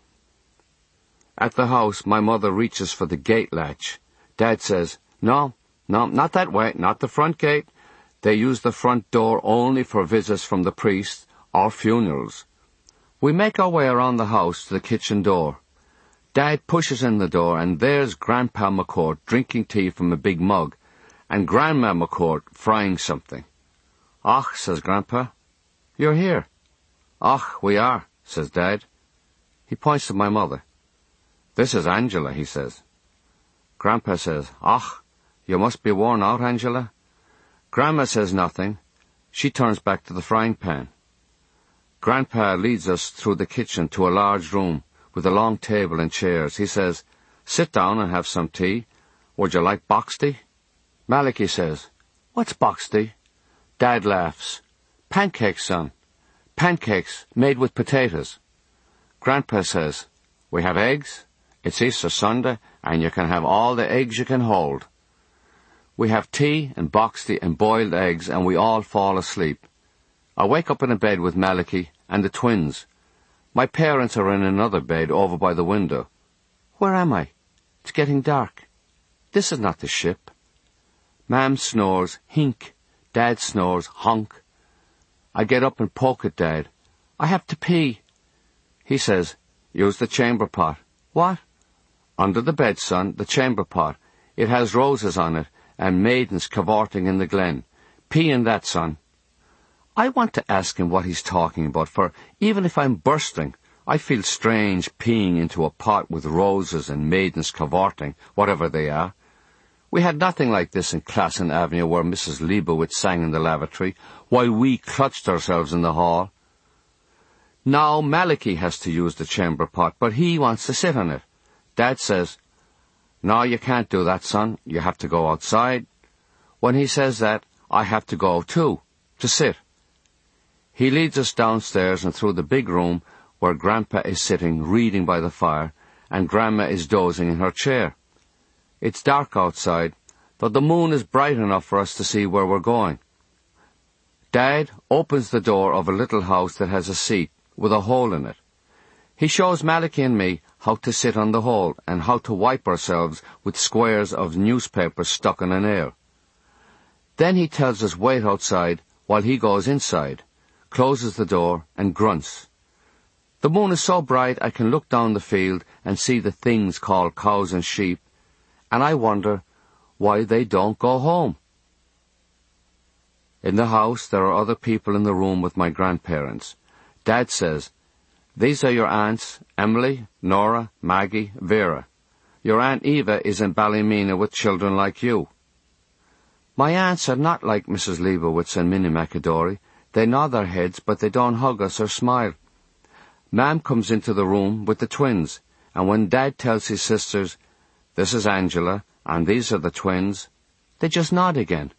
At the house, my mother reaches for the gate latch. Dad says, No, not that way, not the front gate. They use the front door only for visits from the priest or funerals. We make our way around the house to the kitchen door. Dad pushes in the door, and there's Grandpa McCourt drinking tea from a big mug, and Grandma McCourt frying something. "Och," says Grandpa, "you're here." "Och, we are," says Dad. He points to my mother. "This is Angela," he says. Grandpa says, "Och, you must be worn out, Angela." Grandma says nothing. She turns back to the frying pan. Grandpa leads us through the kitchen to a large room with a long table and chairs. He says, "Sit down and have some tea. Would you like box tea?" Maliki says, "What's box tea?" Dad laughs. "Pancakes, son. Pancakes made with potatoes." Grandpa says, "We have eggs. It's Easter Sunday, and you can have all the eggs you can hold." We have tea and box tea and boiled eggs, and we all fall asleep. I wake up in a bed with Maliki and the twins. My parents are in another bed over by the window. Where am I? It's getting dark. This is not the ship. Mam snores, hink. Dad snores, honk. I get up and poke at Dad. "I have to pee." He says, "Use the chamber pot." "What?" "Under the bed, son, the chamber pot. It has roses on it, and maidens cavorting in the glen. Pee in that, son." I want to ask him what he's talking about, for even if I'm bursting, I feel strange peeing into a pot with roses and maidens cavorting, whatever they are. We had nothing like this in Classen Avenue, where Mrs. Leibowitz sang in the lavatory, while we clutched ourselves in the hall. Now Maliki has to use the chamber pot, but he wants to sit on it. Dad says, "No, you can't do that, son. You have to go outside." When he says that, I have to go too, to sit. He leads us downstairs and through the big room where Grandpa is sitting reading by the fire, and Grandma is dozing in her chair. It's dark outside, though the moon is bright enough for us to see where we're going. Dad opens the door of a little house that has a seat with a hole in it. He shows Malachi and me how to sit on the hole and how to wipe ourselves with squares of newspaper stuck in a nail. Then he tells us wait outside while he goes inside, closes the door, and grunts. The moon is so bright I can look down the field and see the things called cows and sheep, and I wonder why they don't go home. In the house there are other people in the room with my grandparents. Dad says, "These are your aunts, Emily, Nora, Maggie, Vera. Your Aunt Eva is in Ballymena with children like you." My aunts are not like Mrs. Leibowitz and Minnie McAdory. They nod their heads, but they don't hug us or smile. Mam comes into the room with the twins, and when Dad tells his sisters, "This is Angela, and these are the twins," they just nod again.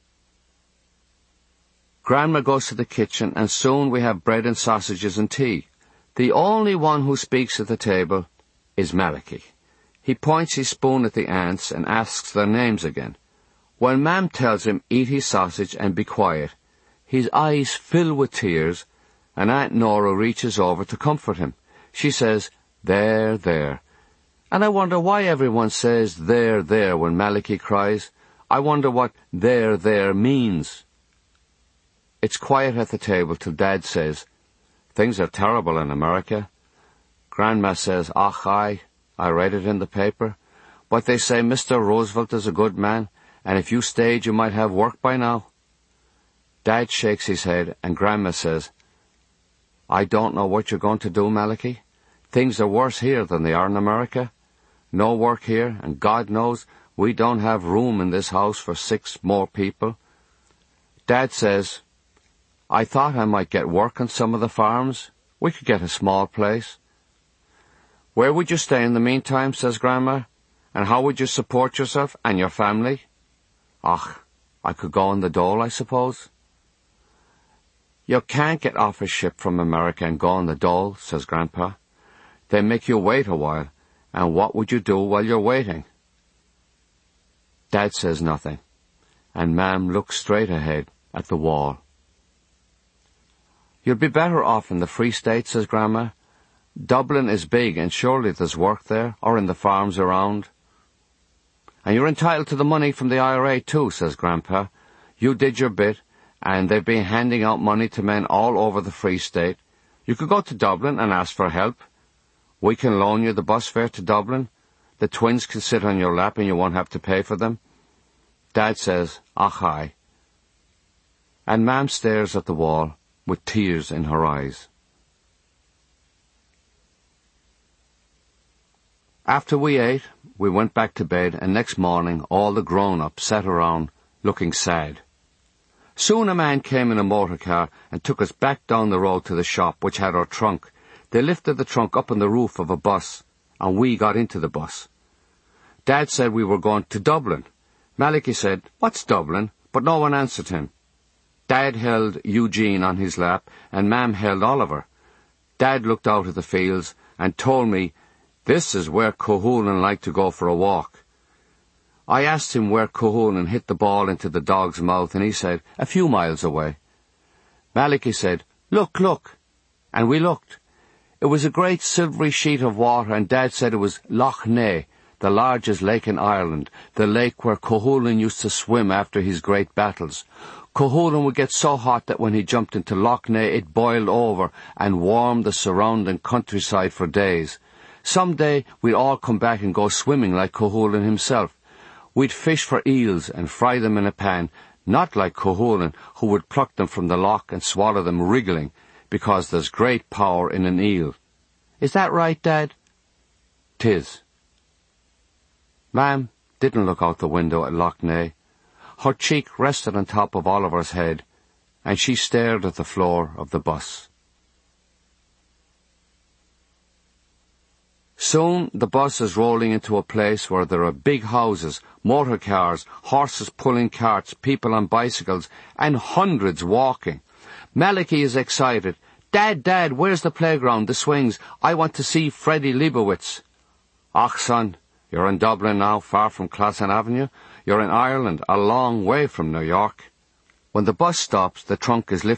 Grandma goes to the kitchen, and soon we have bread and sausages and tea. The only one who speaks at the table is Malachi. He points his spoon at the aunts and asks their names again. When Mam tells him eat his sausage and be quiet, his eyes fill with tears, and Aunt Nora reaches over to comfort him. She says, "There, there." And I wonder why everyone says there when Malachi cries. I wonder what there means. It's quiet at the table till Dad says, "Things are terrible in America." Grandma says, "Ach, I read it in the paper. But they say Mr. Roosevelt is a good man, and if you stayed you might have work by now." Dad shakes his head, and Grandma says, "I don't know what you're going to do, Malachi. Things are worse here than they are in America. No work here, and God knows we don't have room in this house for 6 more people." Dad says, "I thought I might get work on some of the farms. We could get a small place." "Where would you stay in the meantime?" says Grandma. "And how would you support yourself and your family?" "Ach, I could go on the dole, I suppose." "You can't get off a ship from America and go on the dole," says Grandpa. "They make you wait a while, and what would you do while you're waiting?" Dad says nothing, and Mam looks straight ahead at the wall. "You'll be better off in the Free State," says Grandma. "Dublin is big, and surely there's work there, or in the farms around." "And you're entitled to the money from the IRA too," says Grandpa. "You did your bit, and they've been handing out money to men all over the Free State. You could go to Dublin and ask for help. We can loan you the bus fare to Dublin. The twins can sit on your lap and you won't have to pay for them." Dad says, "Ach, aye." And Mam stares at the wall with tears in her eyes. After we ate, we went back to bed, and next morning all the grown-ups sat around looking sad. Soon a man came in a motor car and took us back down the road to the shop, which had our trunk. They lifted the trunk up on the roof of a bus, and we got into the bus. Dad said we were going to Dublin. Malachi said, "What's Dublin?" but no one answered him. Dad held Eugene on his lap, and Mam held Oliver. Dad looked out at the fields and told me this is where Cuchulainn liked to go for a walk. I asked him where Cuchulainn hit the ball into the dog's mouth, and he said, "A few miles away." Malachi said, "Look, look." And we looked. It was a great silvery sheet of water, and Dad said it was Loch Ness, the largest lake in Ireland, the lake where Cuchulainn used to swim after his great battles. Cuchulainn would get so hot that when he jumped into Loch Ness it boiled over and warmed the surrounding countryside for days. Some day we'd all come back and go swimming like Cuchulainn himself. We'd fish for eels and fry them in a pan, not like Cuchulainn, who would pluck them from the loch and swallow them wriggling, because there's great power in an eel. Is that right, Dad? 'Tis. Mam didn't look out the window at Loch Ness. Her cheek rested on top of Oliver's head, and she stared at the floor of the bus. Soon the bus is rolling into a place where there are big houses, motor cars, horses pulling carts, people on bicycles, and hundreds walking. Malachi is excited. Dad, where's the playground, the swings? I want to see Freddie Leibowitz. Och, son, you're in Dublin now, far from Classen Avenue. You're in Ireland, a long way from New York. When the bus stops, the trunk is lifted